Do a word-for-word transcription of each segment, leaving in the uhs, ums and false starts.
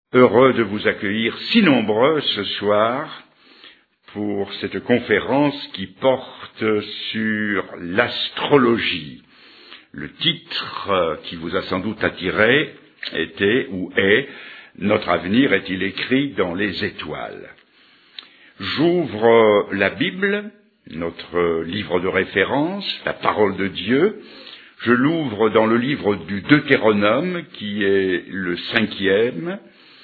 Heureux de vous accueillir si nombreux ce soir pour cette conférence qui porte sur l'astrologie. Le titre qui vous a sans doute attiré était ou est « Notre avenir est-il écrit dans les étoiles ?» J'ouvre la Bible, notre livre de référence, la parole de Dieu. Je l'ouvre dans le livre du Deutéronome, qui est le cinquième.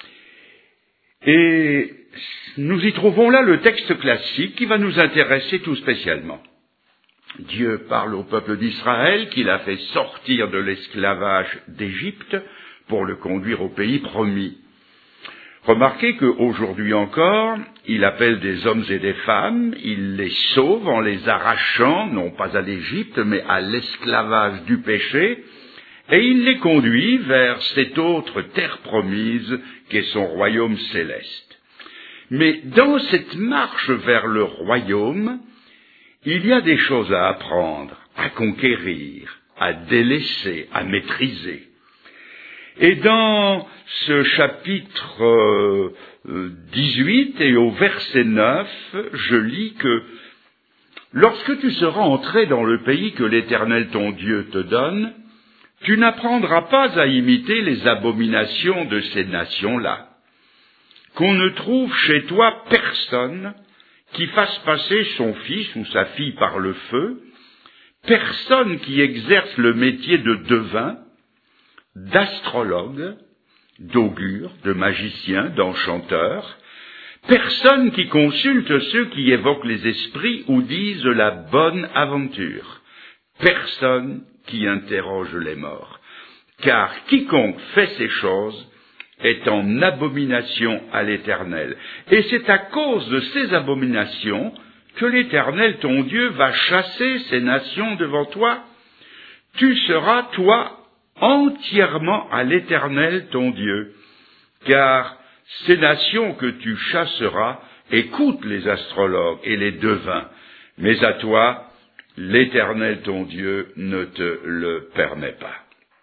Et nous y trouvons là le texte classique qui va nous intéresser tout spécialement. Dieu parle au peuple d'Israël qu'il a fait sortir de l'esclavage d'Égypte pour le conduire au pays promis. Remarquez qu'aujourd'hui encore, il appelle des hommes et des femmes, il les sauve en les arrachant, non pas à l'Égypte, mais à l'esclavage du péché, et il les conduit vers cette autre terre promise qu'est son royaume céleste. Mais dans cette marche vers le royaume, il y a des choses à apprendre, à conquérir, à délaisser, à maîtriser. Et dans ce chapitre euh, dix-huit et au verset neuf, je lis que « Lorsque tu seras entré dans le pays que l'Éternel ton Dieu te donne, tu n'apprendras pas à imiter les abominations de ces nations-là. Qu'on ne trouve chez toi personne qui fasse passer son fils ou sa fille par le feu, personne qui exerce le métier de devin, d'astrologue, d'augure, de magicien, d'enchanteur, personne qui consulte ceux qui évoquent les esprits ou disent la bonne aventure, personne qui interroge les morts. Car quiconque fait ces choses est en abomination à l'Éternel. Et c'est à cause de ces abominations que l'Éternel, ton Dieu, va chasser ces nations devant toi. Tu seras, toi, entièrement à l'Éternel, ton Dieu. Car ces nations que tu chasseras écoutent les astrologues et les devins. Mais à toi, l'Éternel, ton Dieu, ne te le permet pas.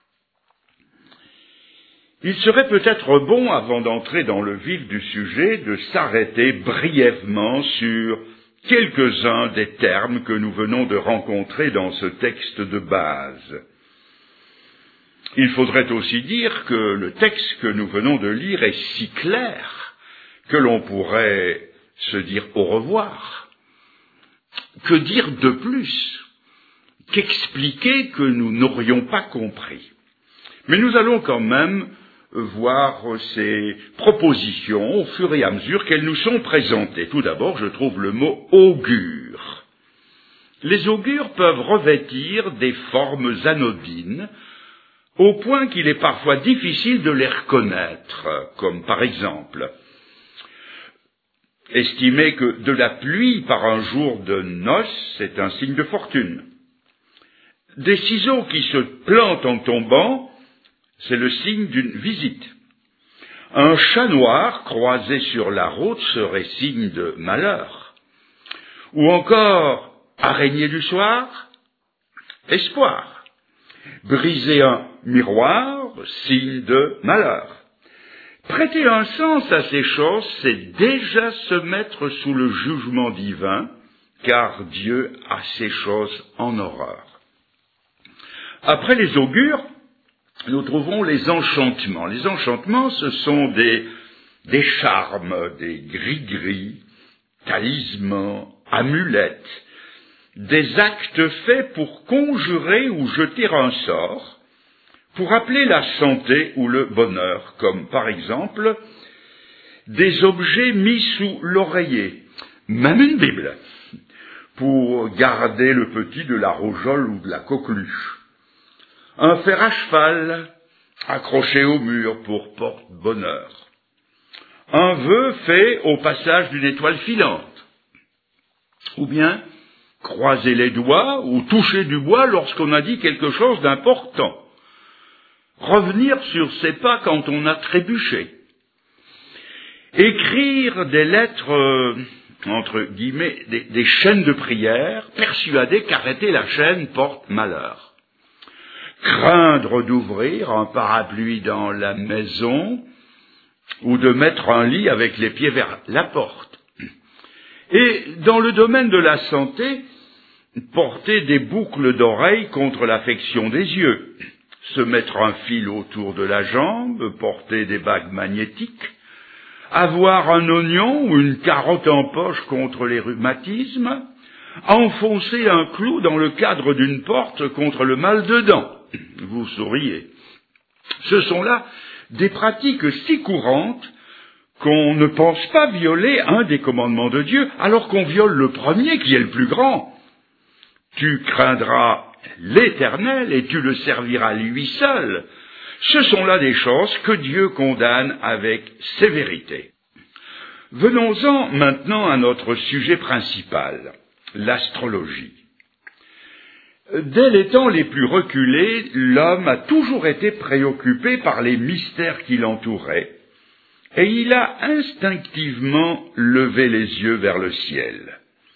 Il serait peut-être bon, avant d'entrer dans le vif du sujet, de s'arrêter brièvement sur quelques-uns des termes que nous venons de rencontrer dans ce texte de base. Il faudrait aussi dire que le texte que nous venons de lire est si clair que l'on pourrait se dire au revoir. Que dire de plus qu'expliquer que nous n'aurions pas compris? Mais nous allons quand même voir ces propositions au fur et à mesure qu'elles nous sont présentées. Tout d'abord, je trouve le mot « augure ». Les augures peuvent revêtir des formes anodines au point qu'il est parfois difficile de les reconnaître, comme par exemple estimer que de la pluie par un jour de noces, c'est un signe de fortune. Des ciseaux qui se plantent en tombant, c'est le signe d'une visite. Un chat noir croisé sur la route serait signe de malheur. Ou encore, araignée du soir, espoir. Briser un miroir, signe de malheur. Prêter un sens à ces choses, c'est déjà se mettre sous le jugement divin, car Dieu a ces choses en horreur. Après les augures, nous trouvons les enchantements. Les enchantements, ce sont des, des charmes, des gris-gris, talismans, amulettes, des actes faits pour conjurer ou jeter un sort, pour appeler la santé ou le bonheur, comme par exemple des objets mis sous l'oreiller, même une Bible, pour garder le petit de la rougeole ou de la coqueluche, un fer à cheval accroché au mur pour porte-bonheur, un vœu fait au passage d'une étoile filante, ou bien croiser les doigts ou toucher du bois lorsqu'on a dit quelque chose d'important, revenir sur ses pas quand on a trébuché, écrire des lettres, euh, entre guillemets, des, des chaînes de prière, persuadé qu'arrêter la chaîne porte malheur, craindre d'ouvrir un parapluie dans la maison, ou de mettre un lit avec les pieds vers la porte. Et dans le domaine de la santé, porter des boucles d'oreilles contre l'affection des yeux, se mettre un fil autour de la jambe, porter des bagues magnétiques, avoir un oignon ou une carotte en poche contre les rhumatismes, enfoncer un clou dans le cadre d'une porte contre le mal de dents. Vous souriez. Ce sont là des pratiques si courantes qu'on ne pense pas violer un des commandements de Dieu, alors qu'on viole le premier qui est le plus grand. Tu craindras l'Éternel et tu le serviras lui seul. Ce sont là des choses que Dieu condamne avec sévérité. Venons-en maintenant à notre sujet principal, l'astrologie. Dès les temps les plus reculés, l'homme a toujours été préoccupé par les mystères qui l'entouraient, et il a instinctivement levé les yeux vers le ciel.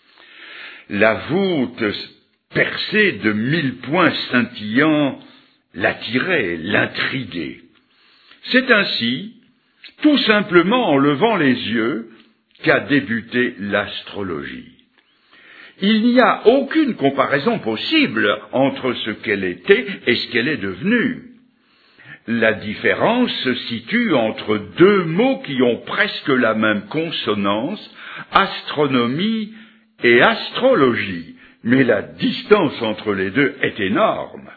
La voûte percée de mille points scintillants l'attirait, l'intriguait. C'est ainsi, tout simplement en levant les yeux, qu'a débuté l'astrologie. Il n'y a aucune comparaison possible entre ce qu'elle était et ce qu'elle est devenue. La différence se situe entre deux mots qui ont presque la même consonance, astronomie et astrologie, mais la distance entre les deux est énorme.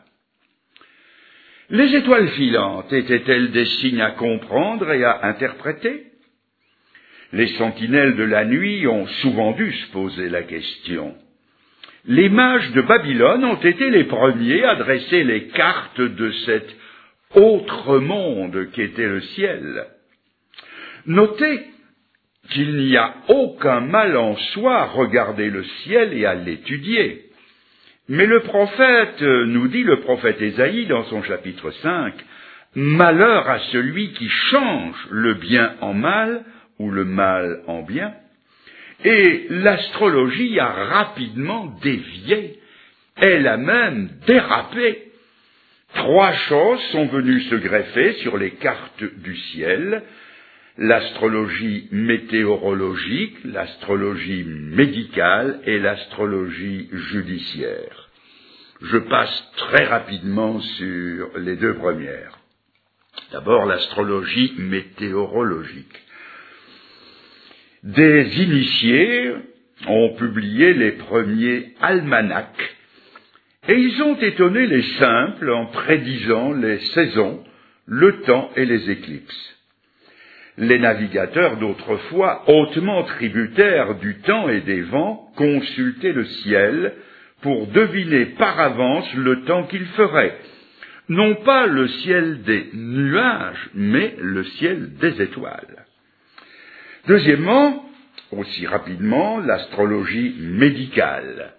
Les étoiles filantes étaient-elles des signes à comprendre et à interpréter? Les sentinelles de la nuit ont souvent dû se poser la question. Les mages de Babylone ont été les premiers à dresser les cartes de cet autre monde qu'était le ciel. Notez qu'il n'y a aucun mal en soi à regarder le ciel et à l'étudier. Mais le prophète, nous dit le prophète Ésaïe dans son chapitre cinq, « Malheur à celui qui change le bien en mal ou le mal en bien ». Et l'astrologie a rapidement dévié, elle a même dérapé. Trois choses sont venues se greffer sur les cartes du ciel, l'astrologie météorologique, l'astrologie médicale et l'astrologie judiciaire. Je passe très rapidement sur les deux premières. D'abord, l'astrologie météorologique. Des initiés ont publié les premiers almanachs, et ils ont étonné les simples en prédisant les saisons, le temps et les éclipses. Les navigateurs d'autrefois, hautement tributaires du temps et des vents, consultaient le ciel pour deviner par avance le temps qu'il ferait. Non pas le ciel des nuages, mais le ciel des étoiles. Deuxièmement, aussi rapidement, l'astrologie médicale.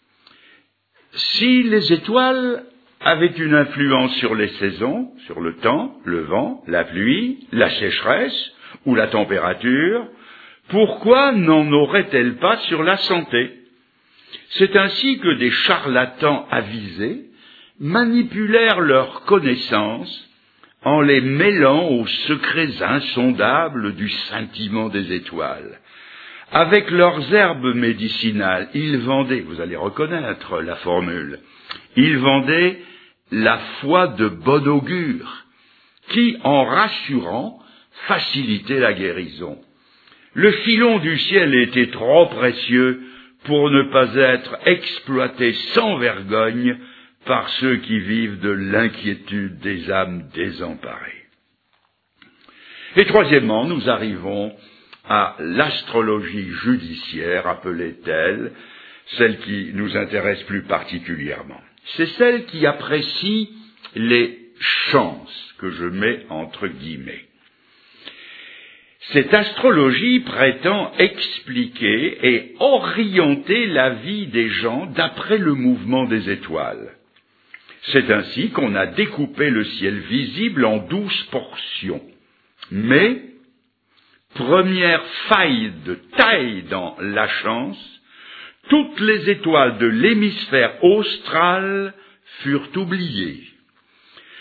Si les étoiles avaient une influence sur les saisons, sur le temps, le vent, la pluie, la sécheresse ou la température, pourquoi n'en auraient-elles pas sur la santé? C'est ainsi que des charlatans avisés manipulèrent leurs connaissances en les mêlant aux secrets insondables du scintillement des étoiles. Avec leurs herbes médicinales, ils vendaient, vous allez reconnaître la formule, ils vendaient la foi de bon augure, qui, en rassurant, facilitait la guérison. Le filon du ciel était trop précieux pour ne pas être exploité sans vergogne par ceux qui vivent de l'inquiétude des âmes désemparées. Et troisièmement, nous arrivons à l'astrologie judiciaire, appelée telle, celle qui nous intéresse plus particulièrement. C'est celle qui apprécie les chances, que je mets entre guillemets. Cette astrologie prétend expliquer et orienter la vie des gens d'après le mouvement des étoiles. C'est ainsi qu'on a découpé le ciel visible en douze portions. Mais, première faille de taille dans la chance, toutes les étoiles de l'hémisphère austral furent oubliées.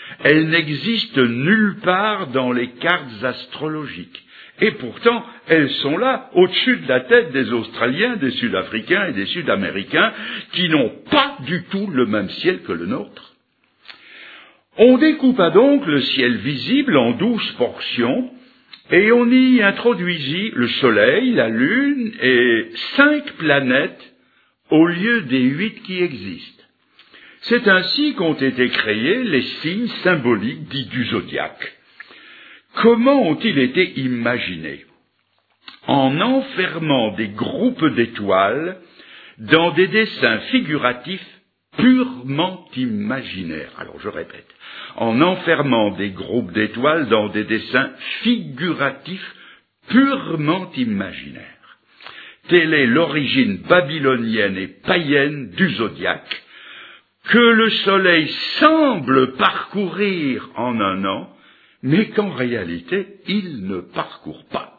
Elles n'existent nulle part dans les cartes astrologiques. Et pourtant, elles sont là, au-dessus de la tête des Australiens, des Sud-Africains et des Sud-Américains, qui n'ont pas du tout le même ciel que le nôtre. On découpa donc le ciel visible en douze portions, et on y introduisit le Soleil, la Lune et cinq planètes au lieu des huit qui existent. C'est ainsi qu'ont été créés les signes symboliques dits du zodiaque. Comment ont-ils été imaginés? En enfermant des groupes d'étoiles dans des dessins figuratifs purement imaginaires. Alors je répète, en enfermant des groupes d'étoiles dans des dessins figuratifs purement imaginaires. Telle est l'origine babylonienne et païenne du zodiaque, que le soleil semble parcourir en un an, mais qu'en réalité, il ne parcourt pas.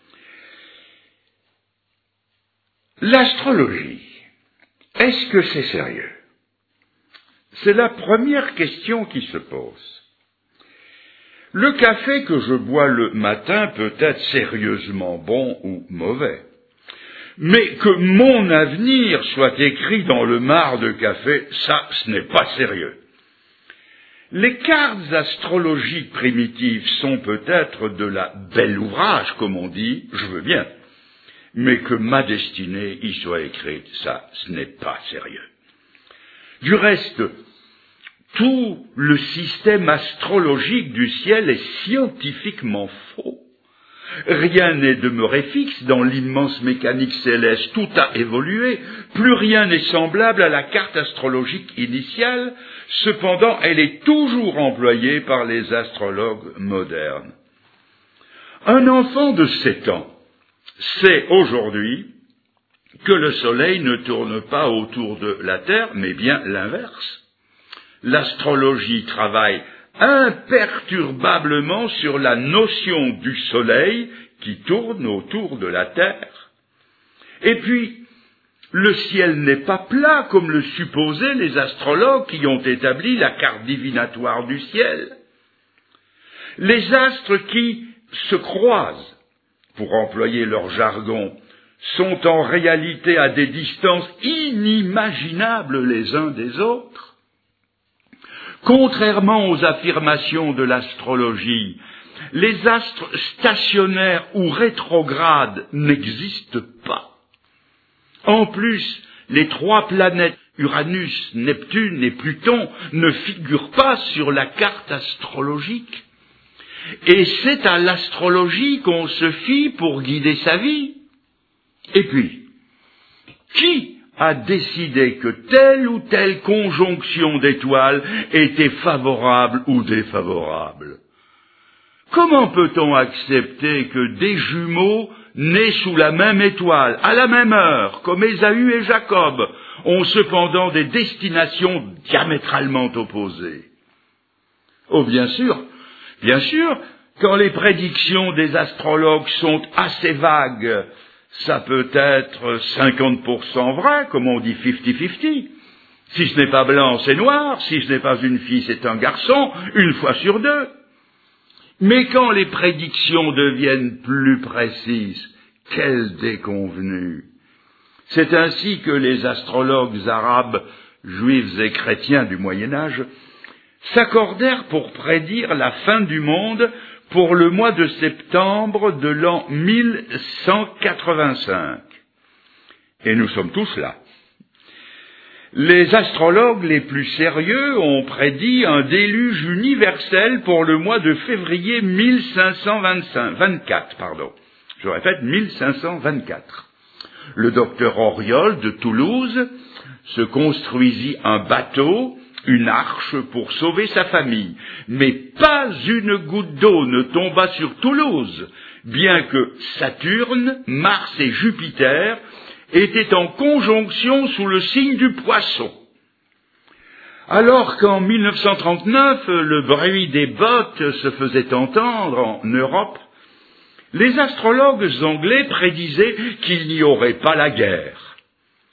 L'astrologie, est-ce que c'est sérieux? C'est la première question qui se pose. Le café que je bois le matin peut être sérieusement bon ou mauvais. Mais que mon avenir soit écrit dans le marc de café, ça, ce n'est pas sérieux. Les cartes astrologiques primitives sont peut-être de la belle ouvrage, comme on dit, je veux bien. Mais que ma destinée y soit écrite, ça, ce n'est pas sérieux. Du reste, tout le système astrologique du ciel est scientifiquement faux. Rien n'est demeuré fixe dans l'immense mécanique céleste, tout a évolué, plus rien n'est semblable à la carte astrologique initiale, cependant elle est toujours employée par les astrologues modernes. Un enfant de sept ans sait aujourd'hui que le soleil ne tourne pas autour de la Terre, mais bien l'inverse. L'astrologie travaille imperturbablement sur la notion du soleil qui tourne autour de la Terre. Et puis, le ciel n'est pas plat comme le supposaient les astrologues qui ont établi la carte divinatoire du ciel. Les astres qui se croisent, pour employer leur jargon, sont en réalité à des distances inimaginables les uns des autres. Contrairement aux affirmations de l'astrologie, les astres stationnaires ou rétrogrades n'existent pas. En plus, les trois planètes Uranus, Neptune et Pluton ne figurent pas sur la carte astrologique. Et c'est à l'astrologie qu'on se fie pour guider sa vie. Et puis, qui a décidé que telle ou telle conjonction d'étoiles était favorable ou défavorable? Comment peut-on accepter que des jumeaux nés sous la même étoile, à la même heure, comme Ésaü et Jacob, ont cependant des destinations diamétralement opposées? Oh, bien sûr, bien sûr, quand les prédictions des astrologues sont assez vagues, ça peut être cinquante pour cent vrai, comme on dit cinquante cinquante. Si ce n'est pas blanc, c'est noir. Si ce n'est pas une fille, c'est un garçon, une fois sur deux. Mais quand les prédictions deviennent plus précises, quelle déconvenue! C'est ainsi que les astrologues arabes, juifs et chrétiens du Moyen-Âge, s'accordèrent pour prédire la fin du monde pour le mois de septembre de l'an mille cent quatre-vingt-cinq. Et nous sommes tous là. Les astrologues les plus sérieux ont prédit un déluge universel pour le mois de février mille cinq cent vingt-quatre. Pardon. Je répète, mille cinq cent vingt-quatre. Le docteur Auriol de Toulouse se construisit un bateau, une arche pour sauver sa famille. Mais pas une goutte d'eau ne tomba sur Toulouse, bien que Saturne, Mars et Jupiter étaient en conjonction sous le signe du Poisson. Alors qu'en mille neuf cent trente-neuf, le bruit des bottes se faisait entendre en Europe, les astrologues anglais prédisaient qu'il n'y aurait pas la guerre.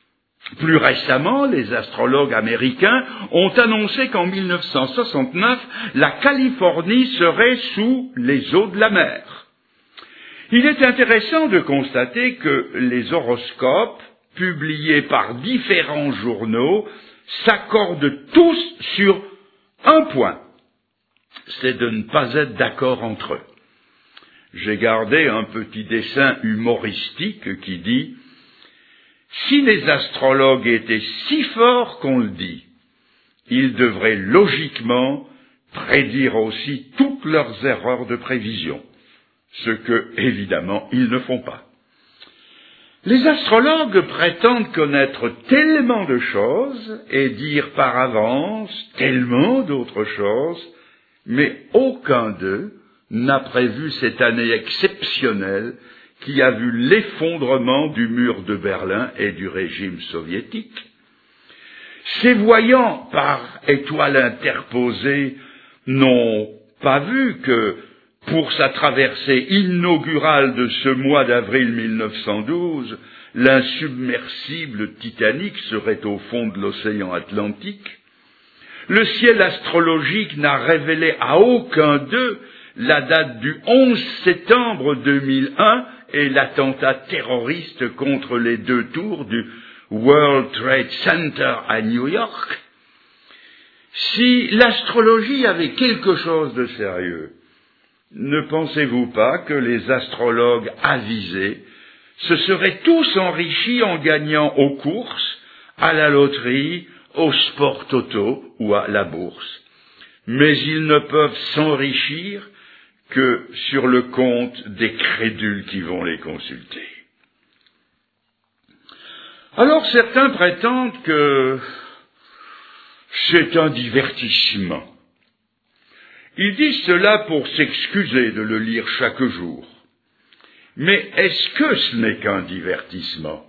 Plus récemment, les astrologues américains ont annoncé qu'en mille neuf cent soixante-neuf, la Californie serait sous les eaux de la mer. Il est intéressant de constater que les horoscopes, publiés par différents journaux, s'accordent tous sur un point, c'est de ne pas être d'accord entre eux. J'ai gardé un petit dessin humoristique qui dit « Si les astrologues étaient si forts qu'on le dit, ils devraient logiquement prédire aussi toutes leurs erreurs de prévision, ce que, évidemment, ils ne font pas. » Les astrologues prétendent connaître tellement de choses et dire par avance tellement d'autres choses, mais aucun d'eux n'a prévu cette année exceptionnelle qui a vu l'effondrement du mur de Berlin et du régime soviétique. Ces voyants par étoiles interposées n'ont pas vu que, pour sa traversée inaugurale de ce mois d'avril mille neuf cent douze, l'insubmersible Titanic serait au fond de l'océan Atlantique. Le ciel astrologique n'a révélé à aucun d'eux la date du onze septembre deux mille un et l'attentat terroriste contre les deux tours du World Trade Center à New York. Si l'astrologie avait quelque chose de sérieux, ne pensez-vous pas que les astrologues avisés se seraient tous enrichis en gagnant aux courses, à la loterie, au sport toto ou à la bourse? Mais ils ne peuvent s'enrichir que sur le compte des crédules qui vont les consulter. Alors certains prétendent que c'est un divertissement. Ils disent cela pour s'excuser de le lire chaque jour. Mais est-ce que ce n'est qu'un divertissement?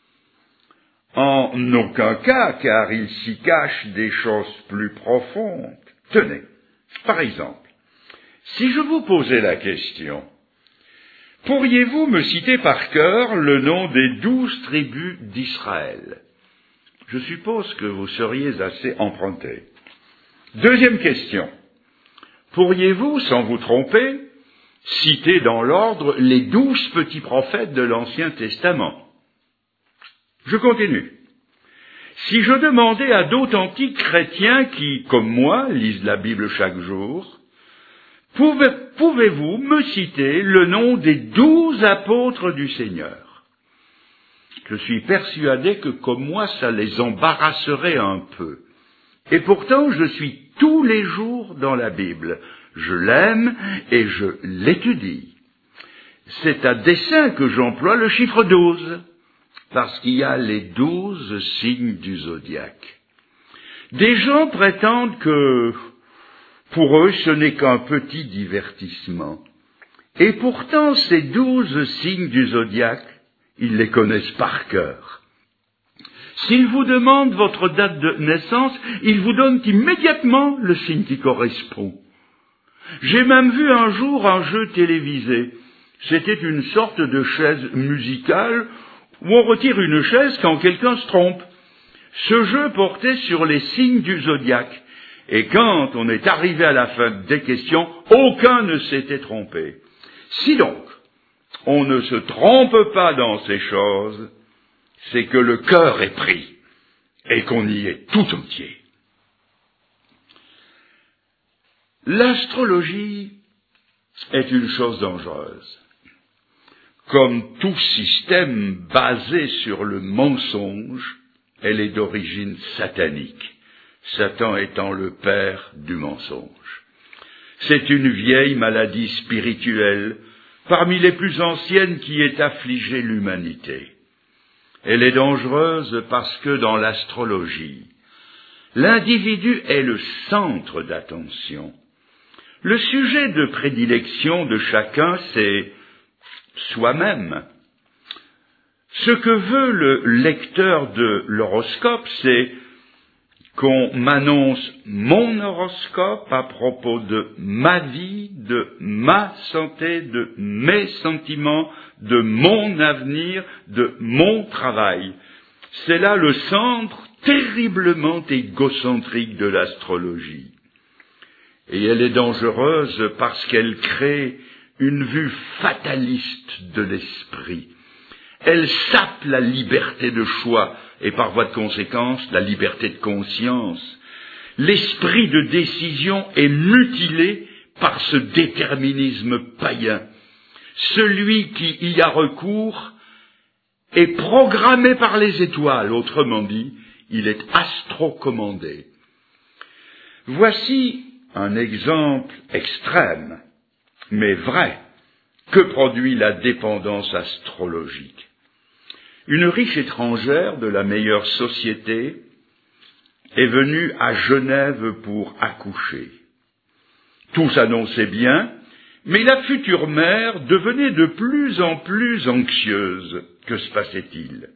En aucun cas, car il s'y cache des choses plus profondes. Tenez, par exemple, si je vous posais la question, pourriez-vous me citer par cœur le nom des douze tribus d'Israël? Je suppose que vous seriez assez emprunté. Deuxième question. Pourriez-vous, sans vous tromper, citer dans l'ordre les douze petits prophètes de l'Ancien Testament? Je continue. Si je demandais à d'authentiques chrétiens qui, comme moi, lisent la Bible chaque jour, pouvez-vous me citer le nom des douze apôtres du Seigneur? Je suis persuadé que, comme moi, ça les embarrasserait un peu. Et pourtant, je suis tous les jours dans la Bible. Je l'aime et je l'étudie. C'est à dessein que j'emploie le chiffre douze, parce qu'il y a les douze signes du zodiaque. Des gens prétendent que, pour eux, ce n'est qu'un petit divertissement. Et pourtant, ces douze signes du zodiaque, ils les connaissent par cœur. S'ils vous demandent votre date de naissance, ils vous donnent immédiatement le signe qui correspond. J'ai même vu un jour un jeu télévisé. C'était une sorte de chaise musicale où on retire une chaise quand quelqu'un se trompe. Ce jeu portait sur les signes du zodiaque. Et quand on est arrivé à la fin des questions, aucun ne s'était trompé. Si donc, on ne se trompe pas dans ces choses, c'est que le cœur est pris et qu'on y est tout entier. L'astrologie est une chose dangereuse. Comme tout système basé sur le mensonge, elle est d'origine satanique, Satan étant le père du mensonge. C'est une vieille maladie spirituelle, parmi les plus anciennes qui ait affligé l'humanité. Elle est dangereuse parce que dans l'astrologie, l'individu est le centre d'attention. Le sujet de prédilection de chacun, c'est soi-même. Ce que veut le lecteur de l'horoscope, c'est qu'on m'annonce mon horoscope à propos de ma vie, de ma santé, de mes sentiments, de mon avenir, de mon travail. C'est là le centre terriblement égocentrique de l'astrologie. Et elle est dangereuse parce qu'elle crée une vue fataliste de l'esprit. Elle sape la liberté de choix et par voie de conséquence la liberté de conscience. L'esprit de décision est mutilé par ce déterminisme païen. Celui qui y a recours est programmé par les étoiles, autrement dit, il est astrocommandé. Voici un exemple extrême, mais vrai, que produit la dépendance astrologique. Une riche étrangère de la meilleure société est venue à Genève pour accoucher. Tout s'annonçait bien, mais la future mère devenait de plus en plus anxieuse. Que se passait-il?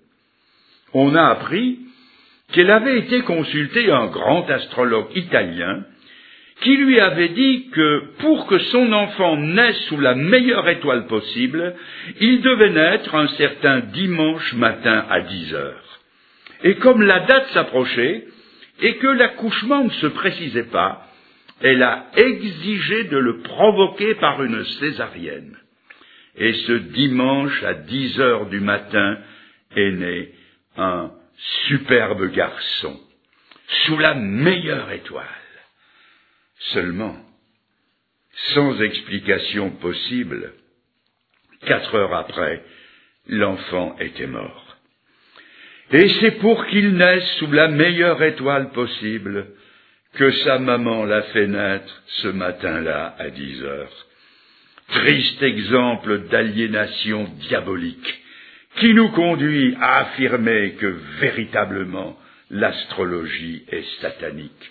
On a appris qu'elle avait été consulter un grand astrologue italien qui lui avait dit que pour que son enfant naisse sous la meilleure étoile possible, il devait naître un certain dimanche matin à dix heures. Et comme la date s'approchait et que l'accouchement ne se précisait pas, elle a exigé de le provoquer par une césarienne. Et ce dimanche à dix heures du matin est né un superbe garçon, sous la meilleure étoile. Seulement, sans explication possible, quatre heures après, l'enfant était mort. Et c'est pour qu'il naisse sous la meilleure étoile possible que sa maman l'a fait naître ce matin-là à dix heures. Triste exemple d'aliénation diabolique qui nous conduit à affirmer que véritablement l'astrologie est satanique.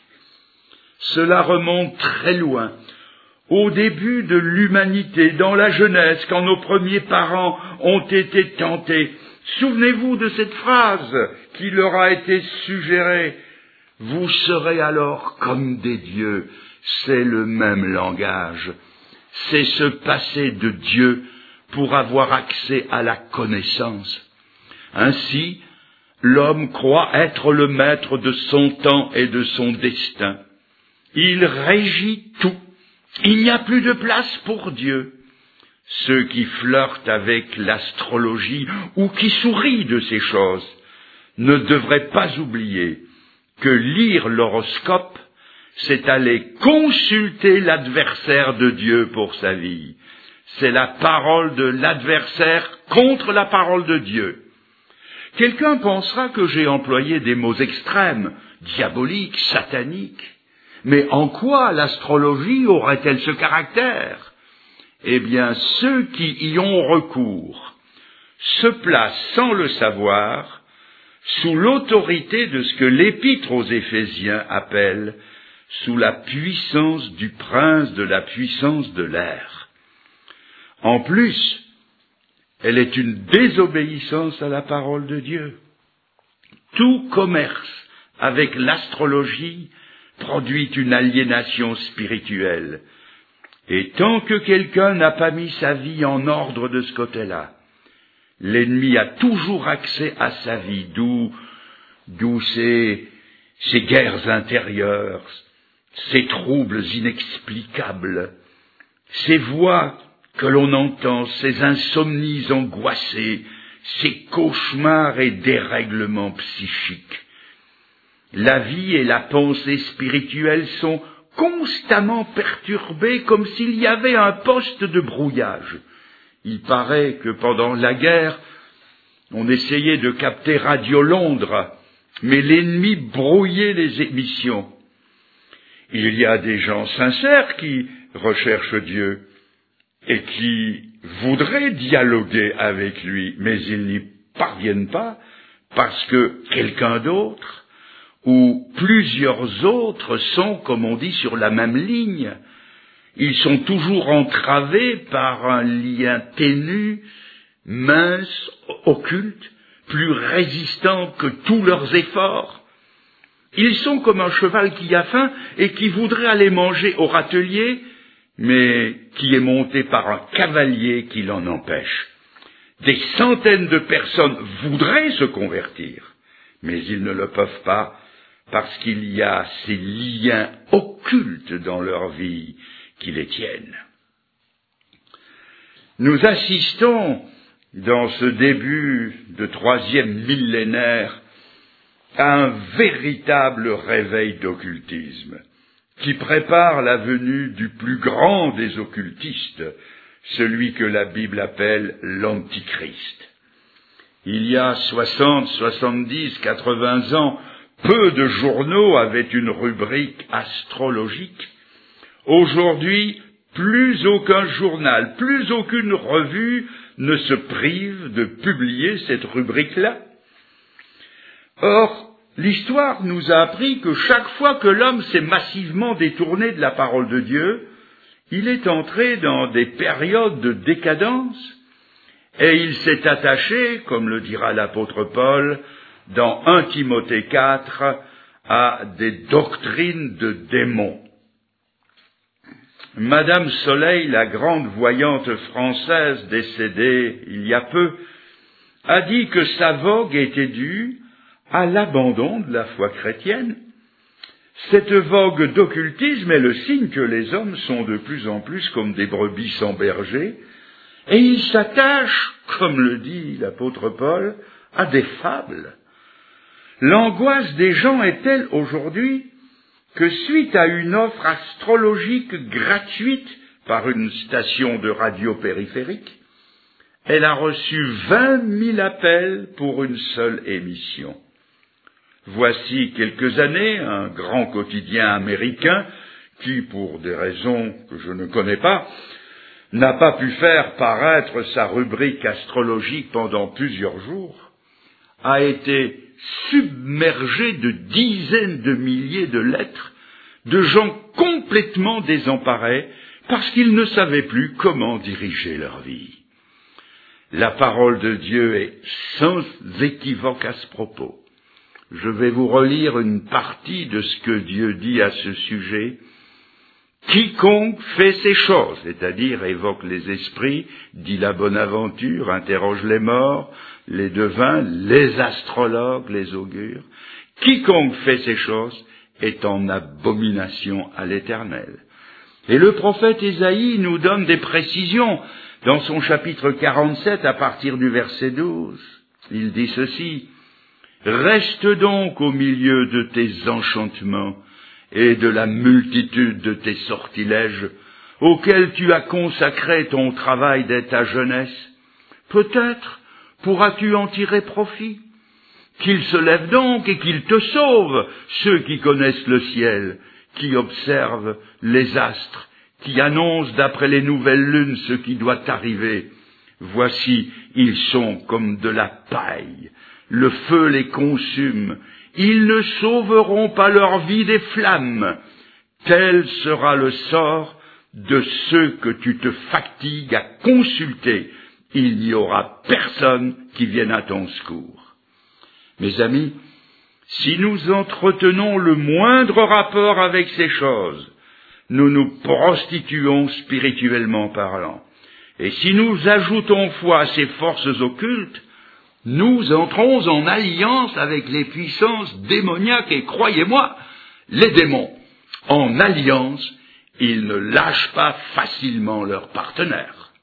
Cela remonte très loin, au début de l'humanité, dans la jeunesse, quand nos premiers parents ont été tentés. Souvenez-vous de cette phrase qui leur a été suggérée. Vous serez alors comme des dieux. C'est le même langage. C'est se passer de Dieu pour avoir accès à la connaissance. Ainsi, l'homme croit être le maître de son temps et de son destin. Il régit tout. Il n'y a plus de place pour Dieu. Ceux qui flirtent avec l'astrologie ou qui sourient de ces choses ne devraient pas oublier que lire l'horoscope, c'est aller consulter l'adversaire de Dieu pour sa vie. C'est la parole de l'adversaire contre la parole de Dieu. Quelqu'un pensera que j'ai employé des mots extrêmes, diaboliques, sataniques. Mais en quoi l'astrologie aurait-elle ce caractère? Eh bien, ceux qui y ont recours se placent sans le savoir sous l'autorité de ce que l'Épître aux Éphésiens appelle sous la puissance du prince de la puissance de l'air. En plus, elle est une désobéissance à la parole de Dieu. Tout commerce avec l'astrologie produit une aliénation spirituelle. Et tant que quelqu'un n'a pas mis sa vie en ordre de ce côté-là, l'ennemi a toujours accès à sa vie, d'où, d'où ces, ces guerres intérieures, ces troubles inexplicables, ces voix que l'on entend, ces insomnies angoissées, ces cauchemars et dérèglements psychiques. La vie et la pensée spirituelle sont constamment perturbées comme s'il y avait un poste de brouillage. Il paraît que pendant la guerre, on essayait de capter Radio Londres, mais l'ennemi brouillait les émissions. Il y a des gens sincères qui recherchent Dieu et qui voudraient dialoguer avec lui, mais ils n'y parviennent pas parce que quelqu'un d'autre ou plusieurs autres sont, comme on dit, sur la même ligne. Ils sont toujours entravés par un lien ténu, mince, occulte, plus résistant que tous leurs efforts. Ils sont comme un cheval qui a faim et qui voudrait aller manger au râtelier, mais qui est monté par un cavalier qui l'en empêche. Des centaines de personnes voudraient se convertir, mais ils ne le peuvent pas parce qu'il y a ces liens occultes dans leur vie qui les tiennent. Nous assistons dans ce début de troisième millénaire à un véritable réveil d'occultisme qui prépare la venue du plus grand des occultistes, celui que la Bible appelle l'Antichrist. Il y a soixante, soixante-dix, quatre-vingts ans, peu de journaux avaient une rubrique astrologique. Aujourd'hui, plus aucun journal, plus aucune revue ne se prive de publier cette rubrique-là. Or, l'histoire nous a appris que chaque fois que l'homme s'est massivement détourné de la parole de Dieu, il est entré dans des périodes de décadence et il s'est attaché, comme le dira l'apôtre Paul, dans premier Timothée quatre, à des doctrines de démons. Madame Soleil, la grande voyante française décédée il y a peu, a dit que sa vogue était due à l'abandon de la foi chrétienne. Cette vogue d'occultisme est le signe que les hommes sont de plus en plus comme des brebis sans berger, et ils s'attachent, comme le dit l'apôtre Paul, à des fables. L'angoisse des gens est telle aujourd'hui que suite à une offre astrologique gratuite par une station de radio périphérique, elle a reçu vingt mille appels pour une seule émission. Voici quelques années, un grand quotidien américain, qui, pour des raisons que je ne connais pas, n'a pas pu faire paraître sa rubrique astrologique pendant plusieurs jours, a été submergé de dizaines de milliers de lettres de gens complètement désemparés parce qu'ils ne savaient plus comment diriger leur vie. La parole de Dieu est sans équivoque à ce propos. Je vais vous relire une partie de ce que Dieu dit à ce sujet. Quiconque fait ces choses, c'est-à-dire évoque les esprits, dit la Bonaventure, interroge les morts, les devins, les astrologues, les augures, quiconque fait ces choses est en abomination à l'Éternel. Et le prophète Ésaïe nous donne des précisions dans son chapitre quarante-sept à partir du verset douze. Il dit ceci: « Reste donc au milieu de tes enchantements et de la multitude de tes sortilèges, auxquels tu as consacré ton travail dès ta jeunesse. Peut-être pourras-tu en tirer profit. Qu'ils se lèvent donc et qu'ils te sauvent, ceux qui connaissent le ciel, qui observent les astres, qui annoncent d'après les nouvelles lunes ce qui doit arriver. Voici, ils sont comme de la paille. Le feu les consume. Ils ne sauveront pas leur vie des flammes. Tel sera le sort de ceux que tu te fatigues à consulter. Il n'y aura personne qui vienne à ton secours. » Mes amis, si nous entretenons le moindre rapport avec ces choses, nous nous prostituons spirituellement parlant. Et si nous ajoutons foi à ces forces occultes, nous entrons en alliance avec les puissances démoniaques, et croyez-moi, les démons, en alliance, ils ne lâchent pas facilement leurs partenaires.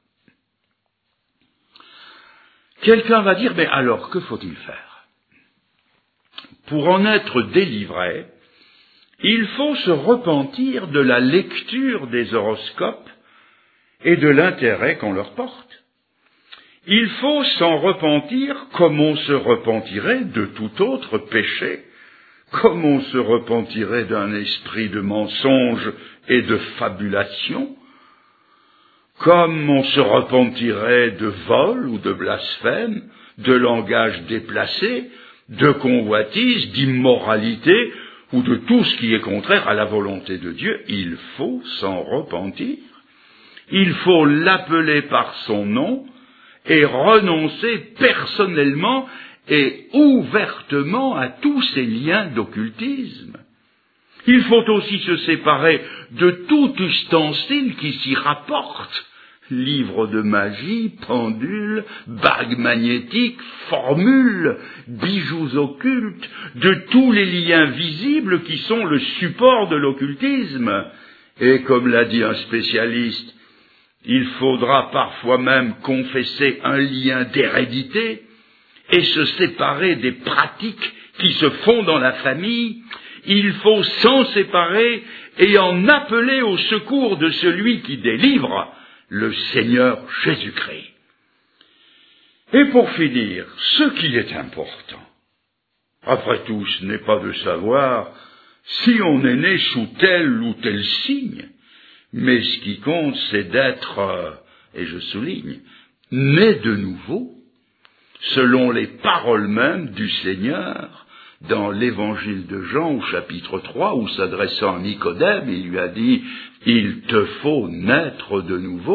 Quelqu'un va dire, mais alors, que faut-il faire? Pour en être délivré, il faut se repentir de la lecture des horoscopes et de l'intérêt qu'on leur porte. Il faut s'en repentir comme on se repentirait de tout autre péché, comme on se repentirait d'un esprit de mensonge et de fabulation, comme on se repentirait de vol ou de blasphème, de langage déplacé, de convoitise, d'immoralité ou de tout ce qui est contraire à la volonté de Dieu. Il faut s'en repentir. Il faut l'appeler par son nom et renoncer personnellement et ouvertement à tous ces liens d'occultisme. Il faut aussi se séparer de tout ustensile qui s'y rapporte livres de magie, pendules, bagues magnétiques, formules, bijoux occultes, de tous les liens visibles qui sont le support de l'occultisme. Et comme l'a dit un spécialiste, il faudra parfois même confesser un lien d'hérédité et se séparer des pratiques qui se font dans la famille. Il faut s'en séparer et en appeler au secours de celui qui délivre, le Seigneur Jésus-Christ. Et pour finir, ce qui est important, après tout, ce n'est pas de savoir si on est né sous tel ou tel signe, mais ce qui compte, c'est d'être, et je souligne, né de nouveau, selon les paroles mêmes du Seigneur, dans l'évangile de Jean au chapitre trois, où s'adressant à Nicodème, il lui a dit « Il te faut naître de nouveau ».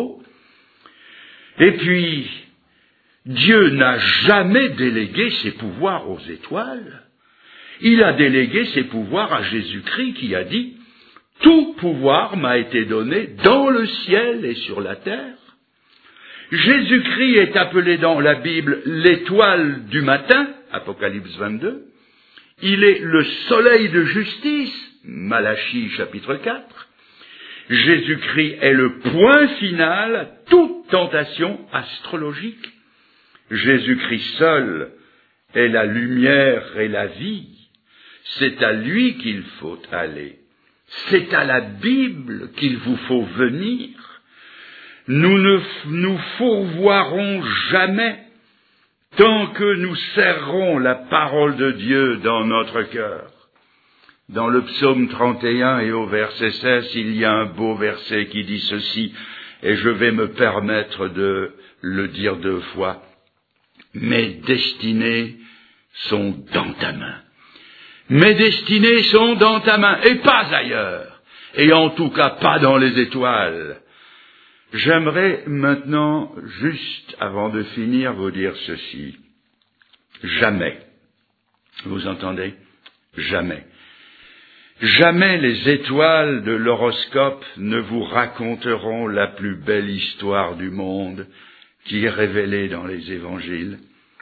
Et puis, Dieu n'a jamais délégué ses pouvoirs aux étoiles. Il a délégué ses pouvoirs à Jésus-Christ qui a dit « Tout pouvoir m'a été donné dans le ciel et sur la terre ». Jésus-Christ est appelé dans la Bible l'étoile du matin, Apocalypse vingt-deux. Il est le soleil de justice, Malachie chapitre quatre. Jésus-Christ est le point final à toute tentation astrologique. Jésus-Christ seul est la lumière et la vie. C'est à lui qu'il faut aller. C'est à la Bible qu'il vous faut venir. Nous ne nous fourvoierons jamais tant que nous serrerons la parole de Dieu dans notre cœur. Dans le psaume trente et un et au verset seize, il y a un beau verset qui dit ceci, et je vais me permettre de le dire deux fois. Mes destinées sont dans ta main. Mes destinées sont dans ta main, et pas ailleurs, et en tout cas pas dans les étoiles. J'aimerais maintenant, juste avant de finir, vous dire ceci. Jamais, vous entendez? Jamais. Jamais les étoiles de l'horoscope ne vous raconteront la plus belle histoire du monde qui est révélée dans les évangiles.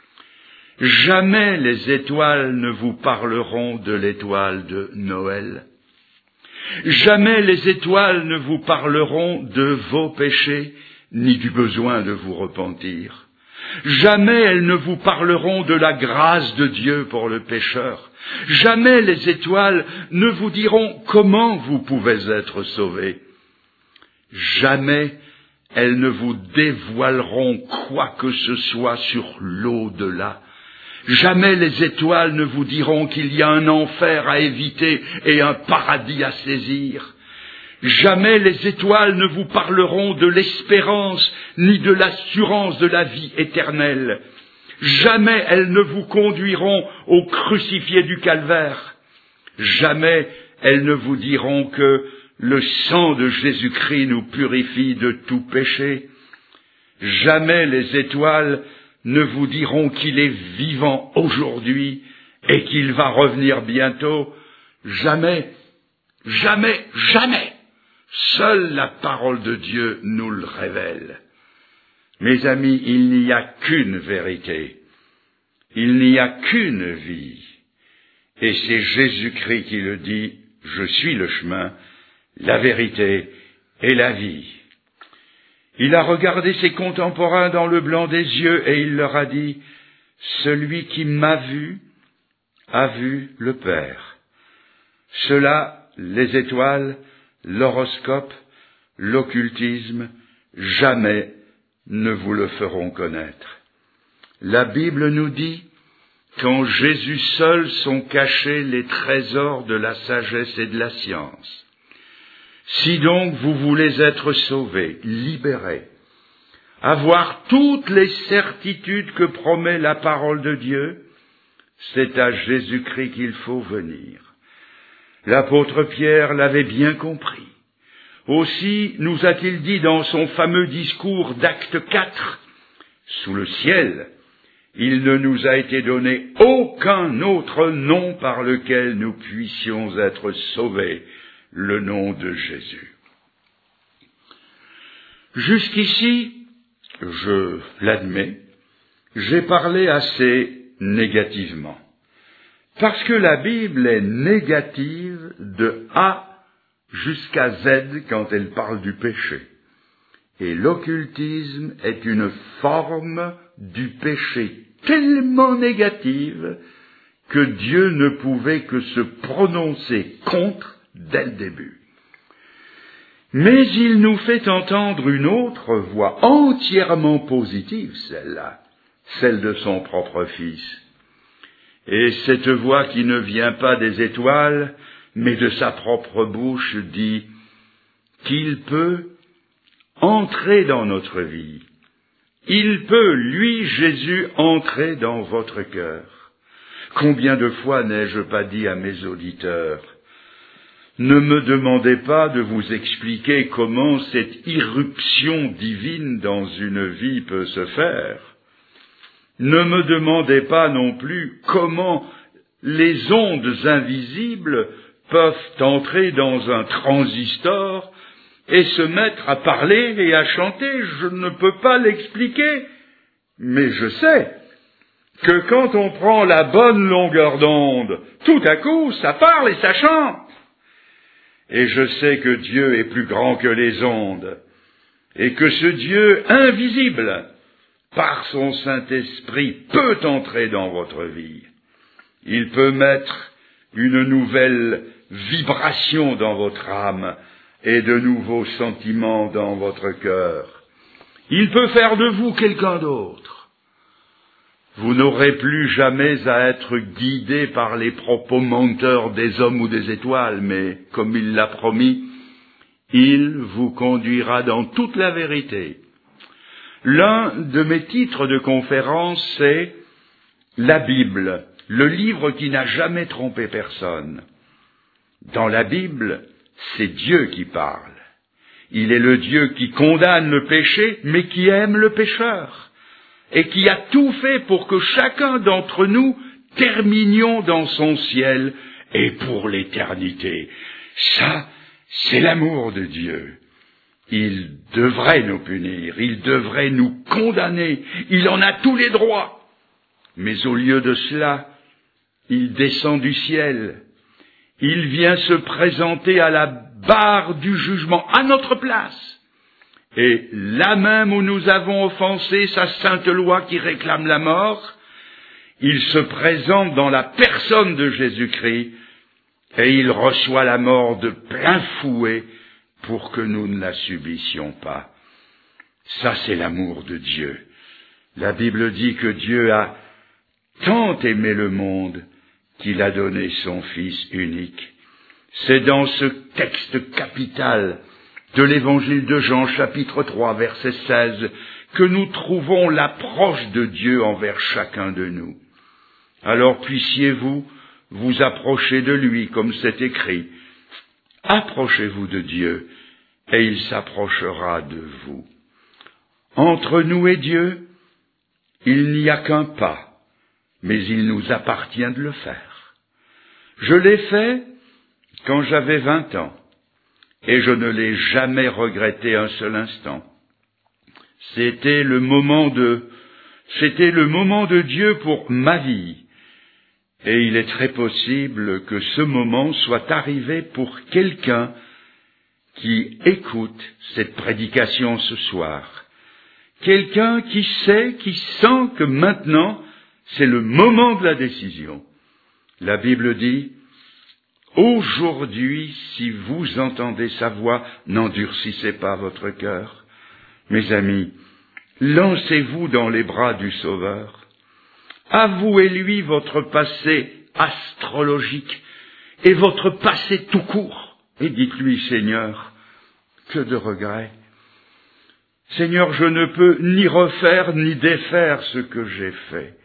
Jamais les étoiles ne vous parleront de l'étoile de Noël. Jamais les étoiles ne vous parleront de vos péchés, ni du besoin de vous repentir. Jamais elles ne vous parleront de la grâce de Dieu pour le pécheur. Jamais les étoiles ne vous diront comment vous pouvez être sauvés. Jamais elles ne vous dévoileront quoi que ce soit sur l'au-delà. Jamais les étoiles ne vous diront qu'il y a un enfer à éviter et un paradis à saisir. Jamais les étoiles ne vous parleront de l'espérance ni de l'assurance de la vie éternelle. Jamais elles ne vous conduiront au crucifié du calvaire. Jamais elles ne vous diront que le sang de Jésus-Christ nous purifie de tout péché. Jamais les étoiles ne vous diront qu'il est vivant aujourd'hui et qu'il va revenir bientôt. Jamais, jamais, jamais. Seule la parole de Dieu nous le révèle. Mes amis, il n'y a qu'une vérité. Il n'y a qu'une vie. Et c'est Jésus-Christ qui le dit, je suis le chemin, la vérité et la vie. Il a regardé ses contemporains dans le blanc des yeux et il leur a dit, celui qui m'a vu a vu le Père. Cela, les étoiles, l'horoscope, l'occultisme, jamais ne vous le feront connaître. La Bible nous dit qu'en Jésus seul sont cachés les trésors de la sagesse et de la science. Si donc vous voulez être sauvés, libérés, avoir toutes les certitudes que promet la parole de Dieu, c'est à Jésus-Christ qu'il faut venir. L'apôtre Pierre l'avait bien compris. Aussi nous a-t-il dit dans son fameux discours d'Acte quatre, « Sous le ciel, il ne nous a été donné aucun autre nom par lequel nous puissions être sauvés, le nom de Jésus. » Jusqu'ici, je l'admets, j'ai parlé assez négativement. Parce que la Bible est négative de A jusqu'à Z quand elle parle du péché. Et l'occultisme est une forme du péché tellement négative que Dieu ne pouvait que se prononcer contre dès le début. Mais il nous fait entendre une autre voix entièrement positive, celle-là, celle de son propre Fils. Et cette voix qui ne vient pas des étoiles, mais de sa propre bouche, dit qu'il peut entrer dans notre vie. Il peut, lui, Jésus, entrer dans votre cœur. Combien de fois n'ai-je pas dit à mes auditeurs, ne me demandez pas de vous expliquer comment cette irruption divine dans une vie peut se faire. Ne me demandez pas non plus comment les ondes invisibles peuvent entrer dans un transistor et se mettre à parler et à chanter. Je ne peux pas l'expliquer, mais je sais que quand on prend la bonne longueur d'onde, tout à coup, ça parle et ça chante. Et je sais que Dieu est plus grand que les ondes, et que ce Dieu invisible, par son Saint-Esprit, peut entrer dans votre vie. Il peut mettre une nouvelle vibration dans votre âme et de nouveaux sentiments dans votre cœur. Il peut faire de vous quelqu'un d'autre. Vous n'aurez plus jamais à être guidé par les propos menteurs des hommes ou des étoiles, mais, comme il l'a promis, il vous conduira dans toute la vérité. L'un de mes titres de conférence, c'est « La Bible, le livre qui n'a jamais trompé personne ». Dans la Bible, c'est Dieu qui parle. Il est le Dieu qui condamne le péché, mais qui aime le pécheur, et qui a tout fait pour que chacun d'entre nous terminions dans son ciel et pour l'éternité. Ça, c'est l'amour de Dieu. Il devrait nous punir, il devrait nous condamner, il en a tous les droits. Mais au lieu de cela, il descend du ciel, il vient se présenter à la barre du jugement, à notre place. Et là même où nous avons offensé sa sainte loi qui réclame la mort, il se présente dans la personne de Jésus-Christ et il reçoit la mort de plein fouet pour que nous ne la subissions pas. Ça, c'est l'amour de Dieu. La Bible dit que Dieu a tant aimé le monde qu'il a donné son Fils unique. C'est dans ce texte capital de l'Évangile de Jean, chapitre trois, verset seize, que nous trouvons l'approche de Dieu envers chacun de nous. Alors puissiez-vous vous approcher de lui, comme c'est écrit. Approchez-vous de Dieu, et il s'approchera de vous. Entre nous et Dieu, il n'y a qu'un pas, mais il nous appartient de le faire. Je l'ai fait quand j'avais vingt ans, et je ne l'ai jamais regretté un seul instant. C'était le moment de, c'était le moment de Dieu pour ma vie, et il est très possible que ce moment soit arrivé pour quelqu'un qui écoute cette prédication ce soir. Quelqu'un qui sait, qui sent que maintenant, c'est le moment de la décision. La Bible dit, « Aujourd'hui, si vous entendez sa voix, n'endurcissez pas votre cœur. » Mes amis, lancez-vous dans les bras du Sauveur. Avouez-lui votre passé astrologique et votre passé tout court. Et dites-lui, Seigneur, que de regrets. Seigneur, je ne peux ni refaire ni défaire ce que j'ai fait.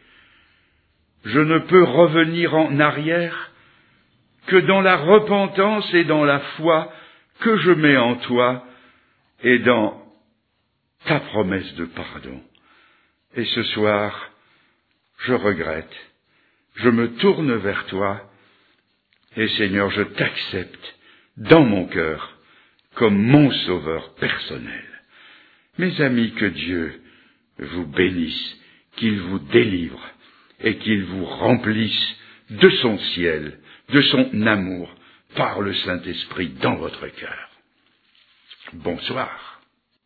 Je ne peux revenir en arrière que dans la repentance et dans la foi que je mets en toi et dans ta promesse de pardon. Et ce soir, je regrette, je me tourne vers toi et Seigneur, je t'accepte dans mon cœur comme mon sauveur personnel. Mes amis, que Dieu vous bénisse, qu'il vous délivre et qu'il vous remplisse de son ciel, de son amour, par le Saint-Esprit dans votre cœur. Bonsoir.